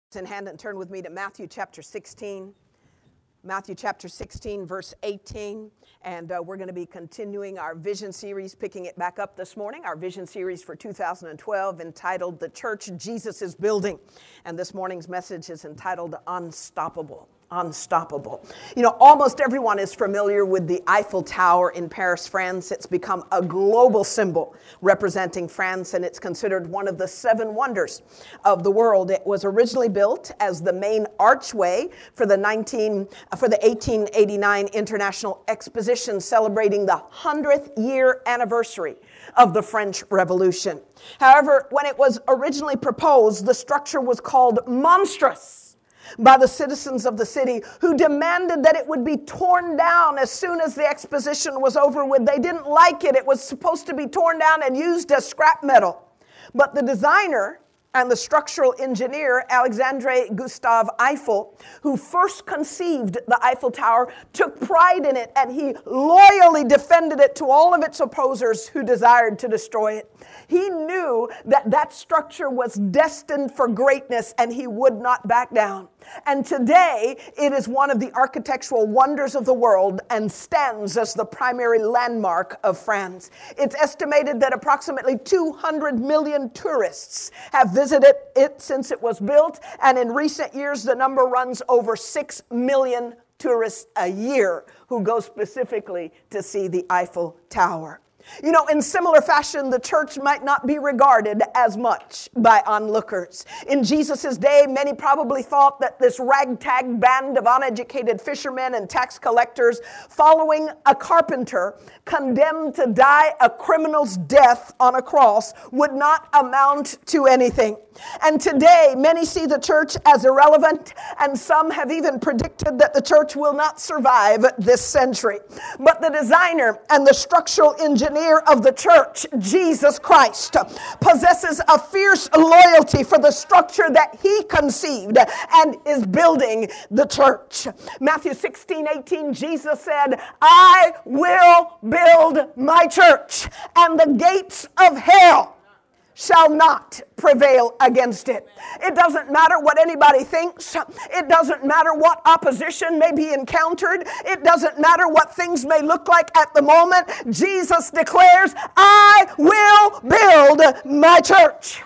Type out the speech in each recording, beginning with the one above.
In hand and turn with me to Matthew chapter 16. Matthew chapter 16, verse 18. And we're going to be continuing our vision series, picking it back up this morning, our vision series for 2012 entitled The Church Jesus is Building. And this morning's message is entitled Unstoppable. Unstoppable. You know, almost everyone is familiar with the Eiffel Tower in Paris, France. It's become a global symbol representing France, and it's considered one of the seven wonders of the world. It was originally built as the main archway for the 1889 International Exposition, celebrating the 100th year anniversary of the French Revolution. However, when it was originally proposed, the structure was called monstrous by the citizens of the city, who demanded that it would be torn down as soon as the exposition was over with. They didn't like it. It was supposed to be torn down and used as scrap metal. But the designer and the structural engineer, Alexandre Gustave Eiffel, who first conceived the Eiffel Tower, took pride in it, and he loyally defended it to all of its opposers who desired to destroy it. He knew that that structure was destined for greatness, and he would not back down. And today, it is one of the architectural wonders of the world and stands as the primary landmark of France. It's estimated that approximately 200 million tourists have visited it since it was built, and in recent years, the number runs over 6 million tourists a year who go specifically to see the Eiffel Tower. You know, in similar fashion, the church might not be regarded as much by onlookers. In Jesus' day, many probably thought that this ragtag band of uneducated fishermen and tax collectors following a carpenter condemned to die a criminal's death on a cross would not amount to anything. And today, many see the church as irrelevant, and some have even predicted that the church will not survive this century. But the designer and the structural engineer of the church, Jesus Christ, possesses a fierce loyalty for the structure that he conceived and is building the church. Matthew 16:18, Jesus said, "I will build my church, and the gates of hell shall not prevail against it." It doesn't matter what anybody thinks. It doesn't matter what opposition may be encountered. It doesn't matter what things may look like at the moment. Jesus declares, "I will build my church."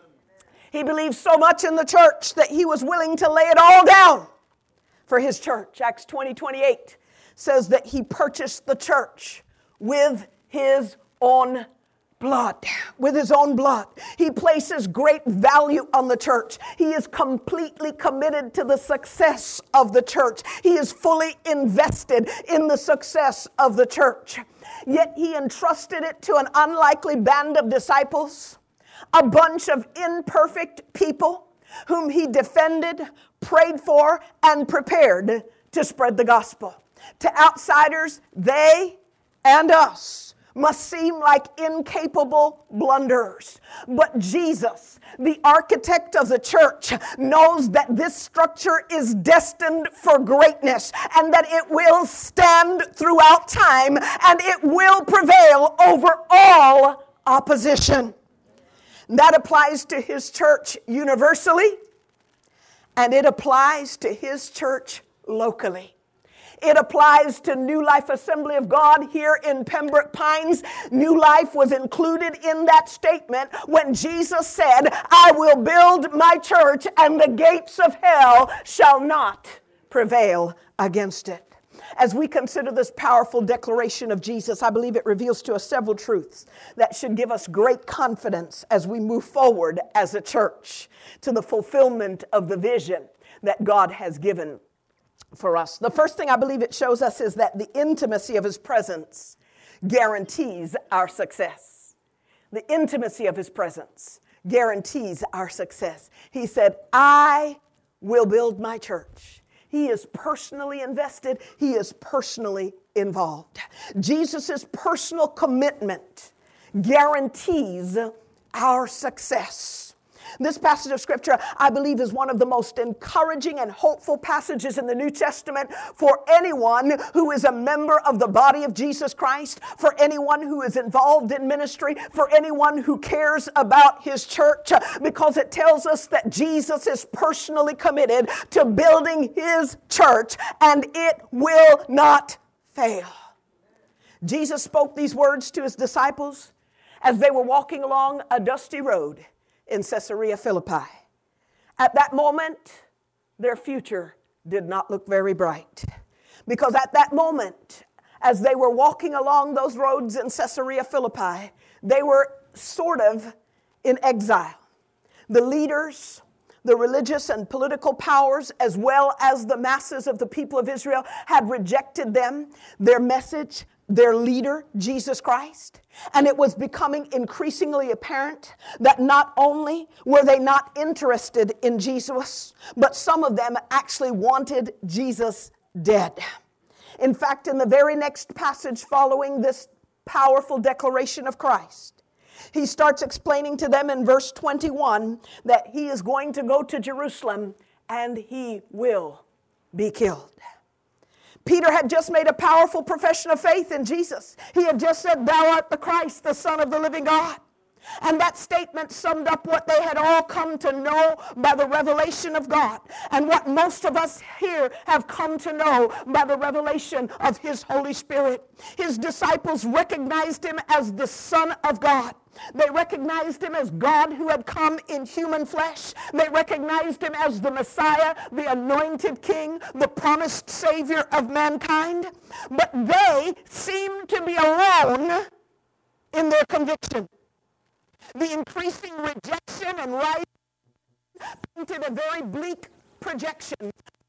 He believed so much in the church that he was willing to lay it all down for his church. Acts 20:28 says that he purchased the church with his own blood. With his own blood. He places great value on the church. He is completely committed to the success of the church. He is fully invested in the success of the church. Yet he entrusted it to an unlikely band of disciples, a bunch of imperfect people whom he defended, prayed for, and prepared to spread the gospel. To outsiders, they and us must seem like incapable blunderers. But Jesus, the architect of the church, knows that this structure is destined for greatness and that it will stand throughout time and it will prevail over all opposition. That applies to his church universally, and it applies to his church locally. It applies to New Life Assembly of God here in Pembroke Pines. New Life was included in that statement when Jesus said, "I will build my church, and the gates of hell shall not prevail against it." As we consider this powerful declaration of Jesus, I believe it reveals to us several truths that should give us great confidence as we move forward as a church to the fulfillment of the vision that God has given for us. The first thing I believe it shows us is that the intimacy of his presence guarantees our success. The intimacy of his presence guarantees our success. He said, "I will build my church." He is personally invested. He is personally involved. Jesus' personal commitment guarantees our success. This passage of scripture, I believe, is one of the most encouraging and hopeful passages in the New Testament for anyone who is a member of the body of Jesus Christ, for anyone who is involved in ministry, for anyone who cares about his church, because it tells us that Jesus is personally committed to building his church, and it will not fail. Jesus spoke these words to his disciples as they were walking along a dusty road in Caesarea Philippi. At that moment, their future did not look very bright. Because at that moment, as they were walking along those roads in Caesarea Philippi, they were sort of in exile. The leaders, the religious and political powers, as well as the masses of the people of Israel, had rejected them, their message, their leader, Jesus Christ. And it was becoming increasingly apparent that not only were they not interested in Jesus, but some of them actually wanted Jesus dead. In fact, in the very next passage following this powerful declaration of Christ, he starts explaining to them in verse 21 that he is going to go to Jerusalem and he will be killed. Peter had just made a powerful profession of faith in Jesus. He had just said, "Thou art the Christ, the Son of the living God." And that statement summed up what they had all come to know by the revelation of God, and what most of us here have come to know by the revelation of his Holy Spirit. His disciples recognized him as the Son of God. They recognized him as God who had come in human flesh. They recognized him as the Messiah, the anointed King, the promised Savior of mankind. But they seemed to be alone in their conviction. The increasing rejection and rising painted a very bleak projection.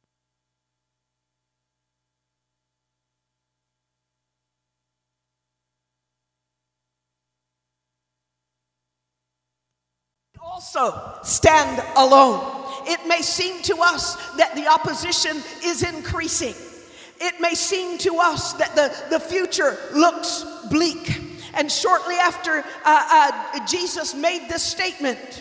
Also stand alone. It may seem to us that the opposition is increasing. It may seem to us that the future looks bleak. And shortly after Jesus made this statement,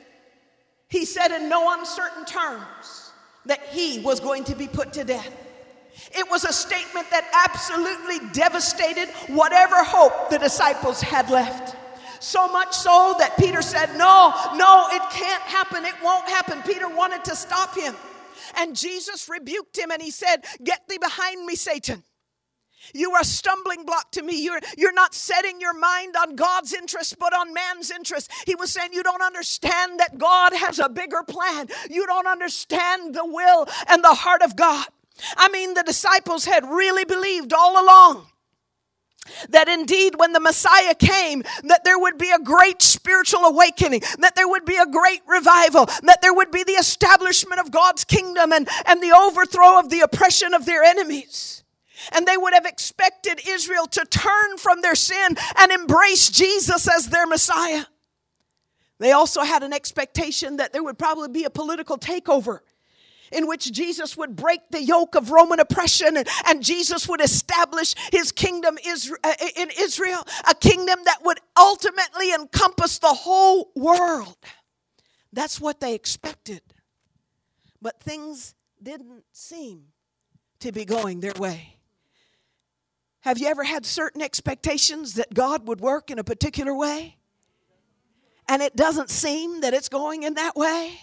he said in no uncertain terms that he was going to be put to death. It was a statement that absolutely devastated whatever hope the disciples had left. So much so that Peter said, no, it can't happen. It won't happen. Peter wanted to stop him. And Jesus rebuked him and he said, "Get thee behind me, Satan. You are a stumbling block to me. You're not setting your mind on God's interest, but on man's interest." He was saying, you don't understand that God has a bigger plan. You don't understand the will and the heart of God. I mean, the disciples had really believed all along that indeed when the Messiah came, that there would be a great spiritual awakening, that there would be a great revival, that there would be the establishment of God's kingdom and the overthrow of the oppression of their enemies. And they would have expected Israel to turn from their sin and embrace Jesus as their Messiah. They also had an expectation that there would probably be a political takeover in which Jesus would break the yoke of Roman oppression and Jesus would establish his kingdom in Israel, a kingdom that would ultimately encompass the whole world. That's what they expected. But things didn't seem to be going their way. Have you ever had certain expectations that God would work in a particular way, and it doesn't seem that it's going in that way?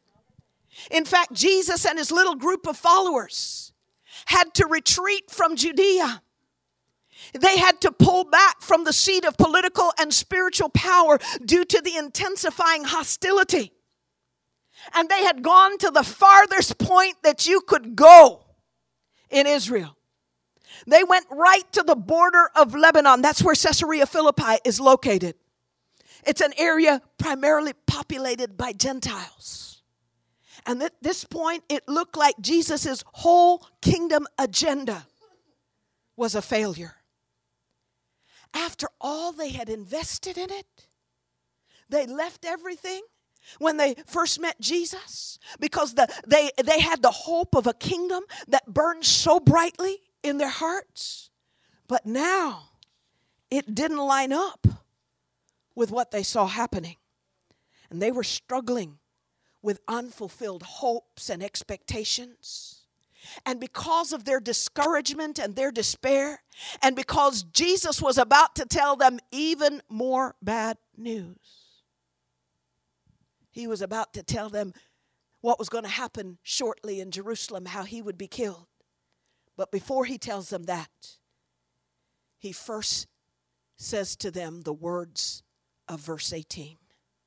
In fact, Jesus and his little group of followers had to retreat from Judea. They had to pull back from the seat of political and spiritual power due to the intensifying hostility. And they had gone to the farthest point that you could go in Israel. They went right to the border of Lebanon. That's where Caesarea Philippi is located. It's an area primarily populated by Gentiles. And at this point, it looked like Jesus' whole kingdom agenda was a failure. After all they had invested in it, they left everything when they first met Jesus because they had the hope of a kingdom that burned so brightly in their hearts. But now, it didn't line up with what they saw happening. And they were struggling with unfulfilled hopes and expectations. And because of their discouragement and their despair, and because Jesus was about to tell them even more bad news, he was about to tell them what was going to happen shortly in Jerusalem, how he would be killed. But before he tells them that, he first says to them the words of verse 18.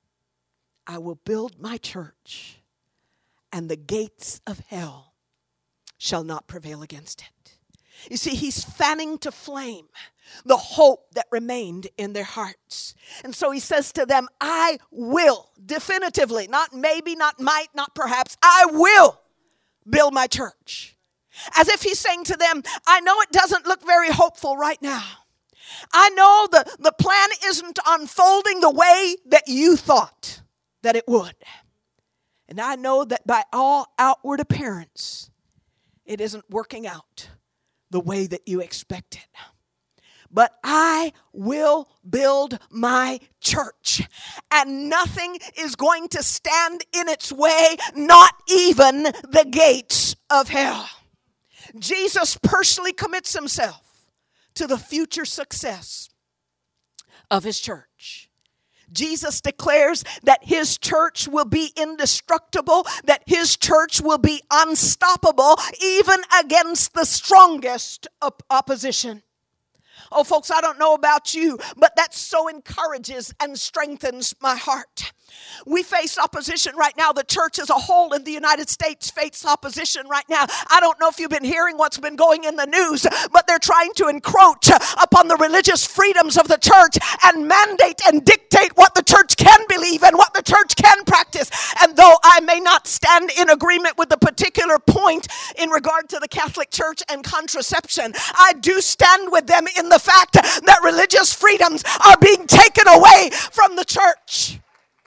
I will build my church, and the gates of hell shall not prevail against it. You see, he's fanning to flame the hope that remained in their hearts. And so he says to them, I will definitively, not maybe, not might, not perhaps, I will build my church. As if he's saying to them, I know it doesn't look very hopeful right now. I know the plan isn't unfolding the way that you thought that it would. And I know that by all outward appearance, it isn't working out the way that you expected. But I will build my church, and nothing is going to stand in its way, not even the gates of hell. Jesus personally commits himself to the future success of his church. Jesus declares that his church will be indestructible, that his church will be unstoppable, even against the strongest opposition. Oh, folks, I don't know about you, but that so encourages and strengthens my heart. We face opposition right now. The church as a whole in the United States faces opposition right now. I don't know if you've been hearing what's been going in the news, but they're trying to encroach upon the religious freedoms of the church and mandate and dictate what the church can believe and what the church can practice. And though I may not stand in agreement with the particular point in regard to the Catholic Church and contraception, I do stand with them in the fact that religious freedoms are being taken away from the church.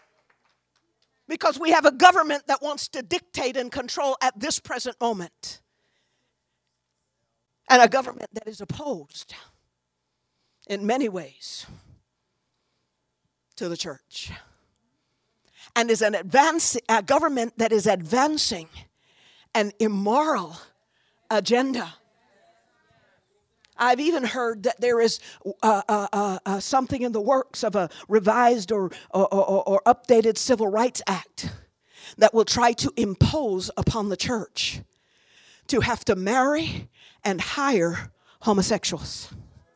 Because we have a government that wants to dictate and control at this present moment. And a government that is opposed in many ways to the church. And is a government that is advancing an immoral agenda. I've even heard that there is something in the works of a revised or updated Civil Rights Act that will try to impose upon the church to have to marry and hire homosexuals.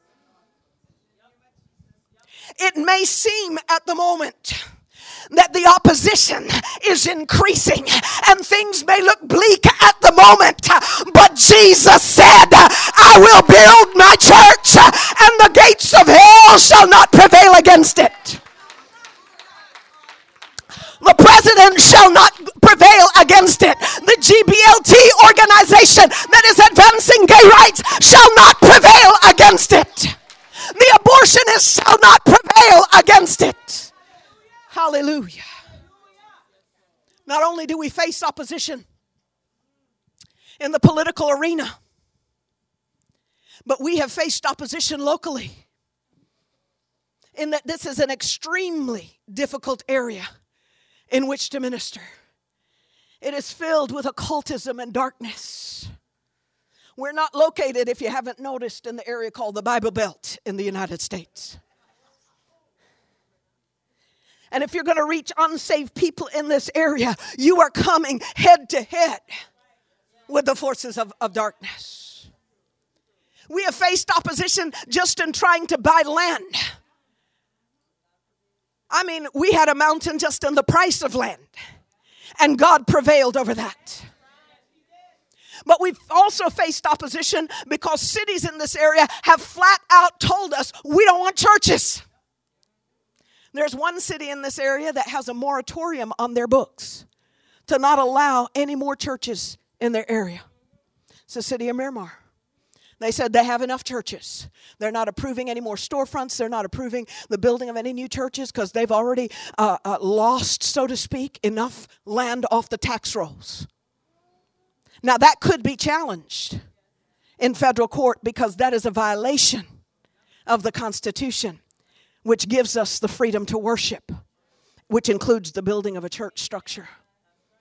It may seem at the moment that the opposition is increasing and things may look bleak at the moment, but Jesus said, I will build my church and the gates of hell shall not prevail against it. The president shall not prevail against it. The GBLT organization that is advancing gay rights shall not prevail against it. The abortionists shall not prevail against it. Hallelujah. Not only do we face opposition in the political arena, but we have faced opposition locally. In that this is an extremely difficult area in which to minister. It is filled with occultism and darkness. We're not located, if you haven't noticed, in the area called the Bible Belt in the United States. And if you're going to reach unsaved people in this area, you are coming head to head with the forces of darkness. We have faced opposition just in trying to buy land. I mean, we had a mountain just in the price of land, and God prevailed over that. But we've also faced opposition because cities in this area have flat out told us we don't want churches. There's one city in this area that has a moratorium on their books to not allow any more churches in their area. It's the city of Miramar. They said they have enough churches. They're not approving any more storefronts. They're not approving the building of any new churches because they've already lost, so to speak, enough land off the tax rolls. Now, that could be challenged in federal court because that is a violation of the Constitution, which gives us the freedom to worship, which includes the building of a church structure.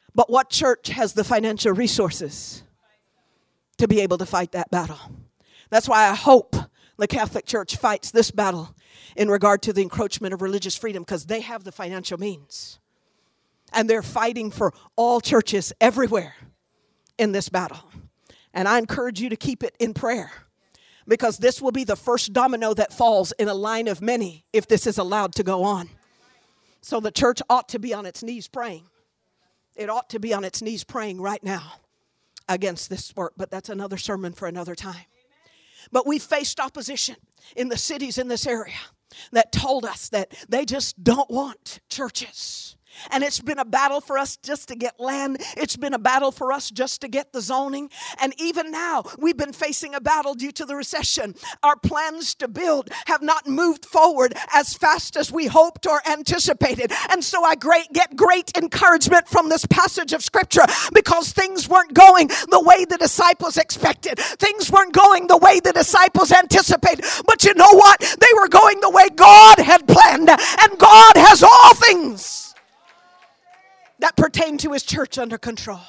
But what church has the financial resources to be able to fight that battle? That's why I hope the Catholic Church fights this battle in regard to the encroachment of religious freedom, because they have the financial means. And they're fighting for all churches everywhere in this battle. And I encourage you to keep it in prayer, because this will be the first domino that falls in a line of many if this is allowed to go on. So the church ought to be on its knees praying. It ought to be on its knees praying right now against this work. But that's another sermon for another time. But we faced opposition in the cities in this area that told us that they just don't want churches. And it's been a battle for us just to get land. It's been a battle for us just to get the zoning. And even now, we've been facing a battle due to the recession. Our plans to build have not moved forward as fast as we hoped or anticipated. And so I get great encouragement from this passage of Scripture, because things weren't going the way the disciples expected. Things weren't going the way the disciples anticipated. But you know what? They were going the way God had planned. And God has all things that pertain to His church under control.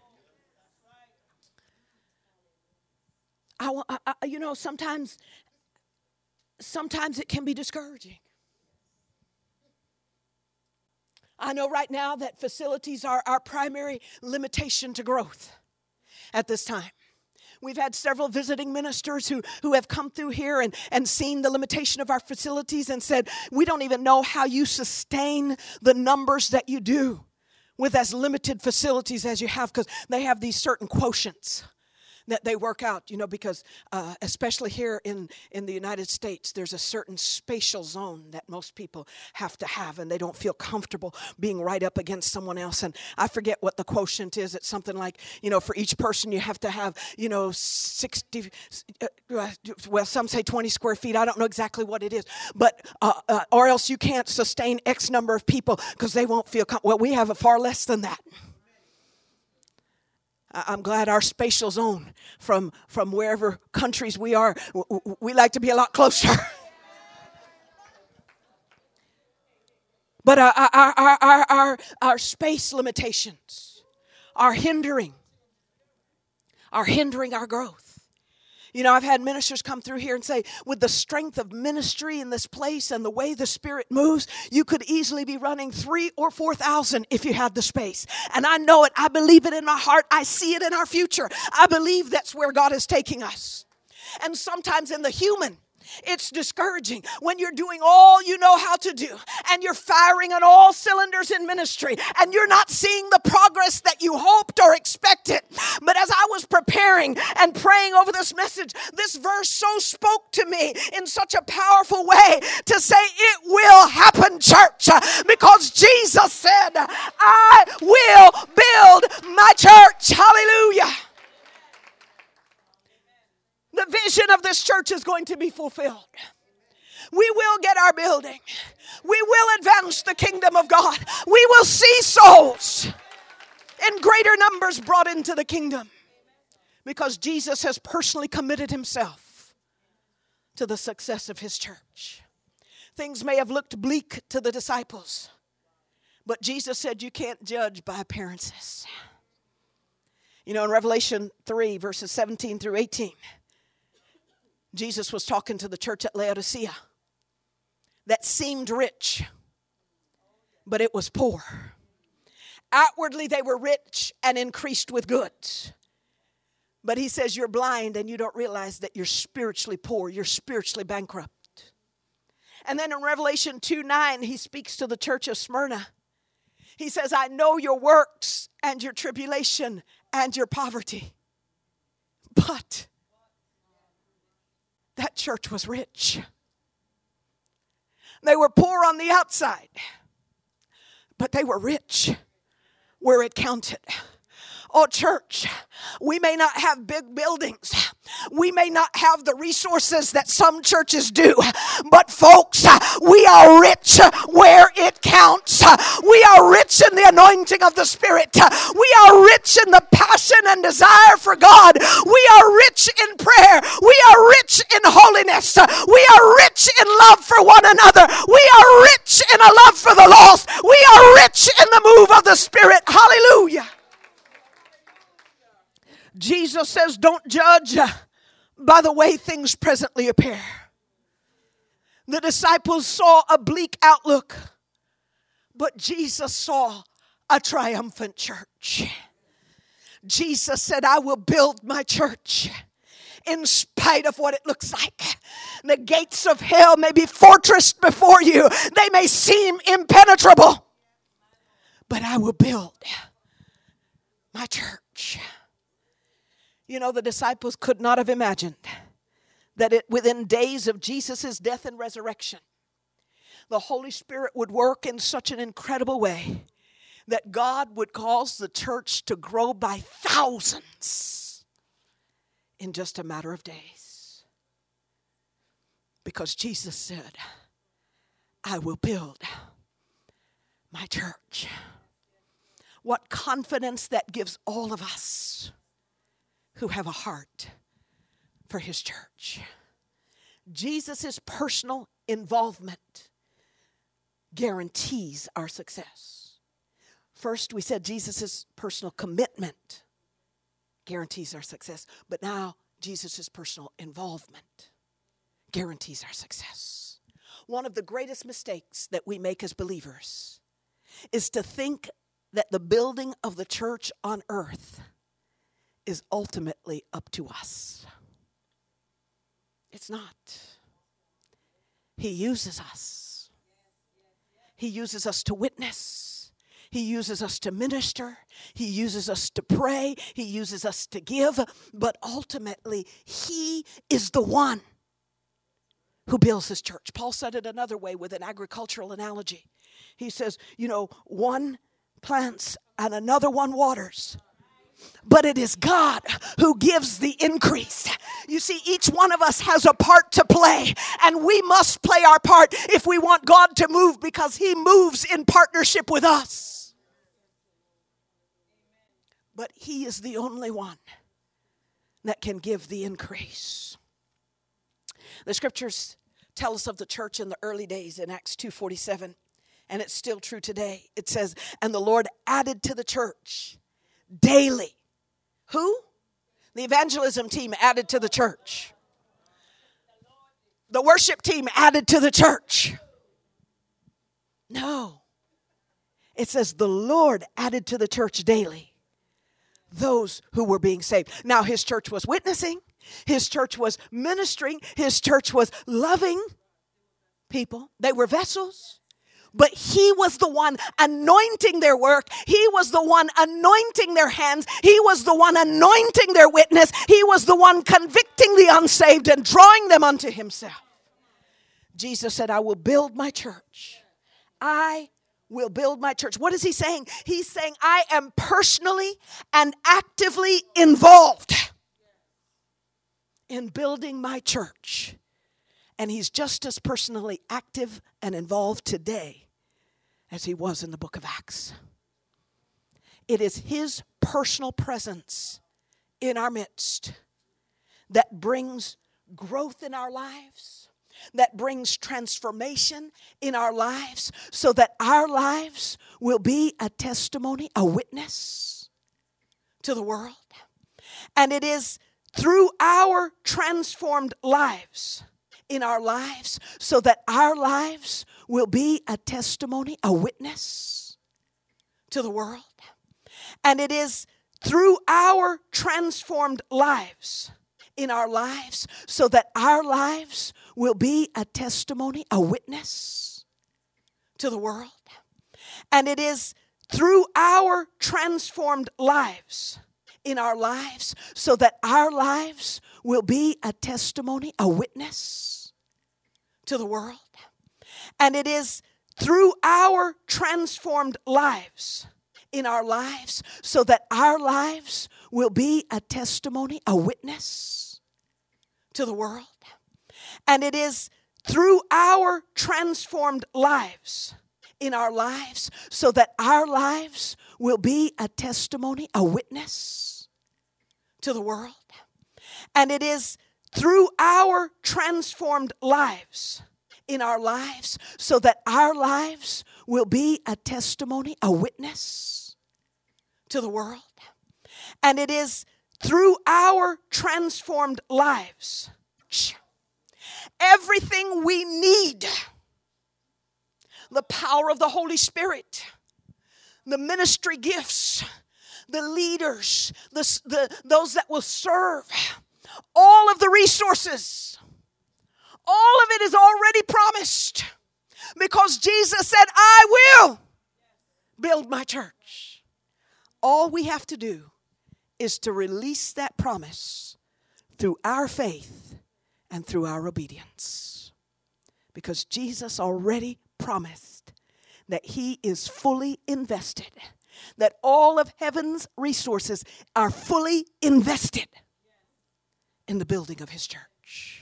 Sometimes it can be discouraging. I know right now that facilities are our primary limitation to growth at this time. We've had several visiting ministers who have come through here and seen the limitation of our facilities and said, we don't even know how you sustain the numbers that you do with as limited facilities as you have, because they have these certain quotients that they work out, because especially here in the United States, there's a certain spatial zone that most people have to have, and they don't feel comfortable being right up against someone else. And I forget what the quotient is. It's something like, for each person you have to have, 60, well, some say 20 square feet. I don't know exactly what it is, but or else you can't sustain X number of people because they won't feel well, we have a far less than that. I'm glad our spatial zone from wherever countries we are, we like to be a lot closer. But our space limitations are hindering our growth. I've had ministers come through here and say, with the strength of ministry in this place and the way the Spirit moves, you could easily be running 3,000 or 4,000 if you had the space. And I know it. I believe it in my heart. I see it in our future. I believe that's where God is taking us. And sometimes in the human, it's discouraging when you're doing all you know how to do and you're firing on all cylinders in ministry and you're not seeing the progress that you hoped or expected. But as I was preparing and praying over this message, this verse so spoke to me in such a powerful way to say it will happen, church, because Jesus said, I will build my church. Hallelujah. The vision of this church is going to be fulfilled. We will get our building. We will advance the kingdom of God. We will see souls in greater numbers brought into the kingdom, because Jesus has personally committed Himself to the success of His church. Things may have looked bleak to the disciples, but Jesus said you can't judge by appearances. In Revelation 3, verses 17 through 18, Jesus was talking to the church at Laodicea that seemed rich, but it was poor. Outwardly, they were rich and increased with goods. But He says you're blind and you don't realize that you're spiritually poor. You're spiritually bankrupt. And then in Revelation 2:9, He speaks to the church of Smyrna. He says, I know your works and your tribulation and your poverty, but that church was rich. They were poor on the outside, but they were rich where it counted. Oh, church, we may not have big buildings. We may not have the resources that some churches do. But folks, we are rich where it counts. We are rich in the anointing of the Spirit. We are rich in the passion and desire for God. We are rich in prayer. We are rich in holiness. We are rich in love for one another. We are rich in a love for the lost. We are rich in the move of the Spirit. Hallelujah. Jesus says, don't judge by the way things presently appear. The disciples saw a bleak outlook, but Jesus saw a triumphant church. Jesus said, I will build my church in spite of what it looks like. The gates of hell may be fortressed before you. They may seem impenetrable, but I will build my church. You know, the disciples could not have imagined that within days of Jesus' death and resurrection, the Holy Spirit would work in such an incredible way that God would cause the church to grow by thousands in just a matter of days. Because Jesus said, I will build my church. What confidence that gives all of us who have a heart for his church. Jesus' personal involvement guarantees our success. First, we said Jesus' personal commitment guarantees our success. But now, Jesus' personal involvement guarantees our success. One of the greatest mistakes that we make as believers is to think that the building of the church on earth is ultimately up to us. It's not. He uses us. He uses us to witness. He uses us to minister. He uses us to pray. He uses us to give. But ultimately, he is the one who builds his church. Paul said it another way with an agricultural analogy. He says, one plants and another one waters, but it is God who gives the increase. You see, each one of us has a part to play, and we must play our part if we want God to move, because he moves in partnership with us. But he is the only one that can give the increase. The scriptures tell us of the church in the early days in Acts 2:47, and it's still true today. It says, and the Lord added to the church daily. Who? The evangelism team added to the church. The worship team added to the church. No. It says the Lord added to the church daily those who were being saved. Now, his church was witnessing. His church was ministering. His church was loving people. They were vessels. But he was the one anointing their work. He was the one anointing their hands. He was the one anointing their witness. He was the one convicting the unsaved and drawing them unto himself. Jesus said, I will build my church. I will build my church. What is he saying? He's saying, I am personally and actively involved in building my church. And he's just as personally active and involved today as he was in the book of Acts. It is his personal presence in our midst that brings growth in our lives, that brings transformation in our lives, so that our lives will be a testimony, a witness to the world. And it is through our transformed lives, in our lives, so that our lives will be a testimony, a witness to the world. And it is through our transformed lives, in our lives, so that our lives will be a testimony, a witness to the world. And it is through our transformed lives, in our lives, so that our lives will be a testimony, a witness to the world. And it is through our transformed lives, in our lives, so that our lives will be a testimony, a witness to the world. And it is through our transformed lives, in our lives, so that our lives will be a testimony, a witness to the world. And it is through our transformed lives, in our lives, so that our lives will be a testimony, a witness to the world. And it is through our transformed lives, everything we need, the power of the Holy Spirit, the ministry gifts, the leaders, those that will serve, all of the resources, all of it is already promised because Jesus said, I will build my church. All we have to do is to release that promise through our faith and through our obedience. Because Jesus already promised that he is fully invested, that all of heaven's resources are fully invested in the building of his church.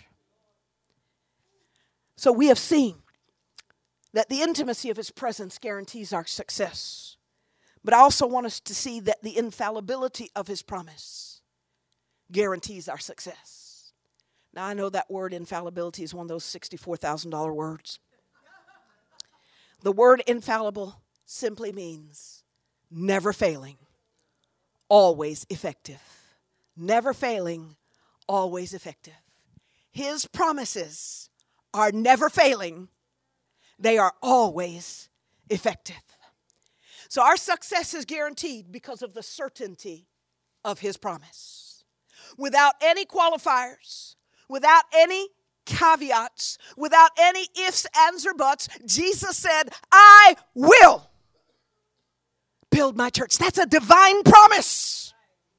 So we have seen that the intimacy of his presence guarantees our success. But I also want us to see that the infallibility of his promise guarantees our success. Now, I know that word infallibility is one of those $64,000 words. The word infallible simply means never failing, always effective. Never failing, always effective. His promises are never failing. They are always effective. So our success is guaranteed because of the certainty of his promise. Without any qualifiers, without any caveats, without any ifs, ands, or buts, Jesus said, I will build my church. That's a divine promise.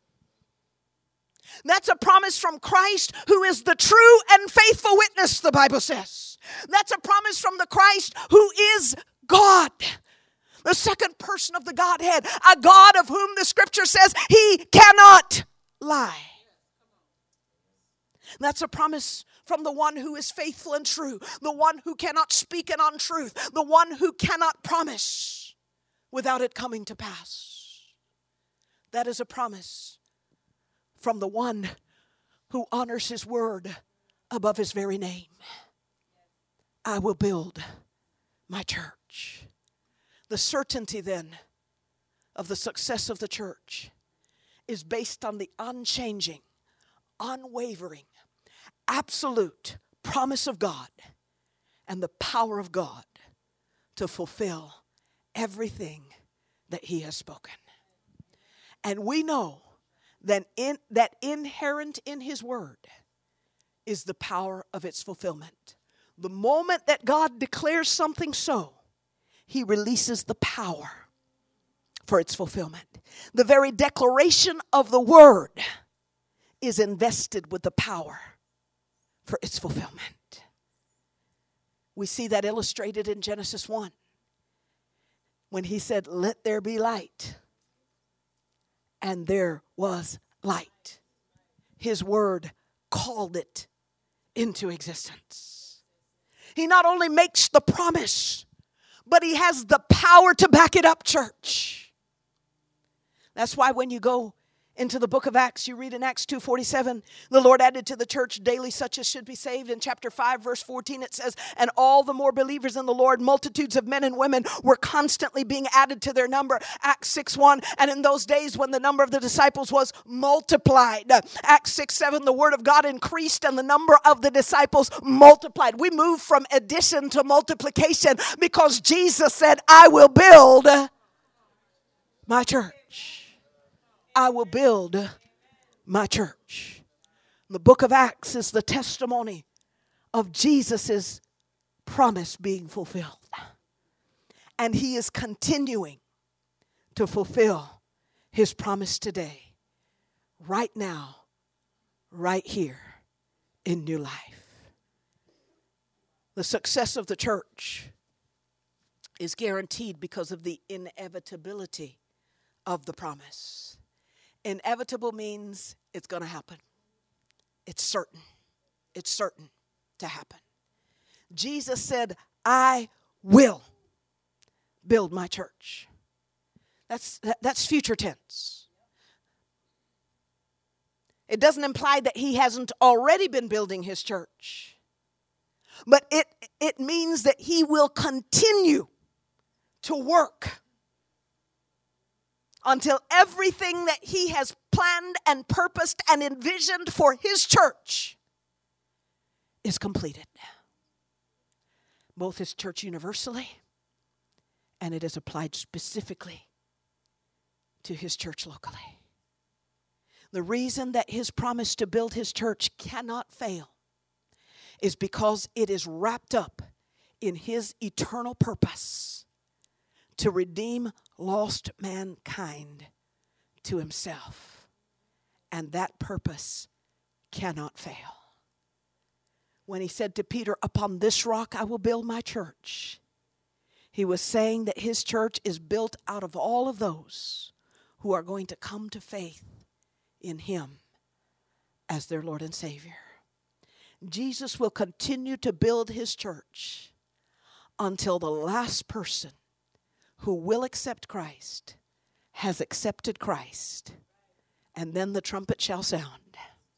That's a promise from Christ, who is the true and faithful witness, the Bible says. That's a promise from the Christ who is God, the second person of the Godhead, a God of whom the scripture says he cannot lie. That's a promise from the one who is faithful and true, the one who cannot speak an untruth, the one who cannot promise without it coming to pass. That is a promise from the one who honors his word above his very name. I will build my church. The certainty then of the success of the church is based on the unchanging, unwavering, absolute promise of God and the power of God to fulfill everything that he has spoken. And we know that inherent in his word is the power of its fulfillment. The moment that God declares something so, he releases the power for its fulfillment. The very declaration of the word is invested with the power for its fulfillment. We see that illustrated in Genesis 1 when he said, let there be light. And there was light. His word called it into existence. He not only makes the promise, but he has the power to back it up, church. That's why when you go into the book of Acts, you read in Acts 2:47, the Lord added to the church daily such as should be saved. In chapter 5, verse 14, it says, and all the more believers in the Lord, multitudes of men and women were constantly being added to their number. Acts 6:1, and in those days when the number of the disciples was multiplied. Acts 6:7, the word of God increased and the number of the disciples multiplied. We move from addition to multiplication because Jesus said, I will build my church. I will build my church. The book of Acts is the testimony of Jesus' promise being fulfilled. And he is continuing to fulfill his promise today, right now, right here in New Life. The success of the church is guaranteed because of the inevitability of the promise. Inevitable means it's going to happen. It's certain. It's certain to happen. Jesus said, I will build my church. That's future tense. It doesn't imply that he hasn't already been building his church. But it means that he will continue to work until everything that he has planned and purposed and envisioned for his church is completed. Both his church universally, and it is applied specifically to his church locally. The reason that his promise to build his church cannot fail is because it is wrapped up in his eternal purpose to redeem lost mankind to himself. And that purpose cannot fail. When he said to Peter, "Upon this rock I will build my church," he was saying that his church is built out of all of those who are going to come to faith in him as their Lord and Savior. Jesus will continue to build his church until the last person who will accept Christ has accepted Christ. And then the trumpet shall sound,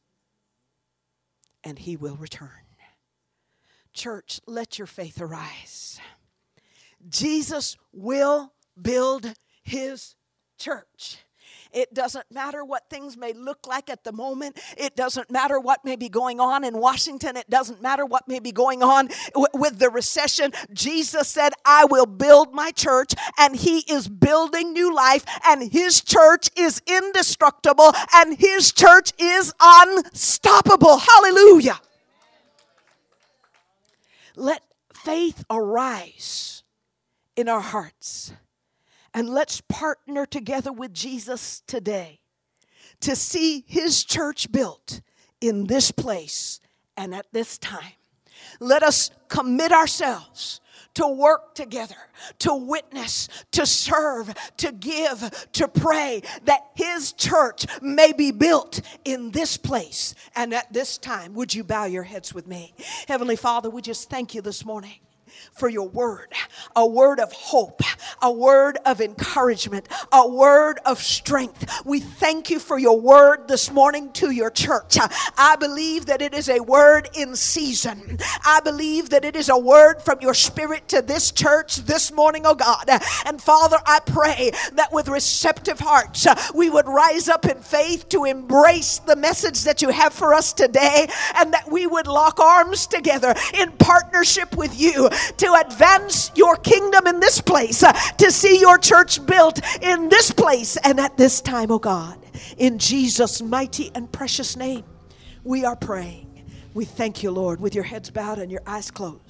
and he will return. Church, let your faith arise. Jesus will build his church. It doesn't matter what things may look like at the moment. It doesn't matter what may be going on in Washington. It doesn't matter what may be going on with the recession. Jesus said, "I will build my church," and he is building new life, and his church is indestructible, and his church is unstoppable. Hallelujah. Let faith arise in our hearts. And let's partner together with Jesus today to see his church built in this place and at this time. Let us commit ourselves to work together, to witness, to serve, to give, to pray that his church may be built in this place and at this time. Would you bow your heads with me? Heavenly Father, we just thank you this morning for your word, a word of hope, a word of encouragement, a word of strength. We thank you for your word this morning to your church. I believe that it is a word in season. I believe that it is a word from your spirit to this church this morning, oh God. And Father, I pray that with receptive hearts, we would rise up in faith to embrace the message that you have for us today, and that we would lock arms together in partnership with you to advance your kingdom in this place, to see your church built in this place and at this time, oh God. In Jesus' mighty and precious name, we are praying. We thank you, Lord, with your heads bowed and your eyes closed.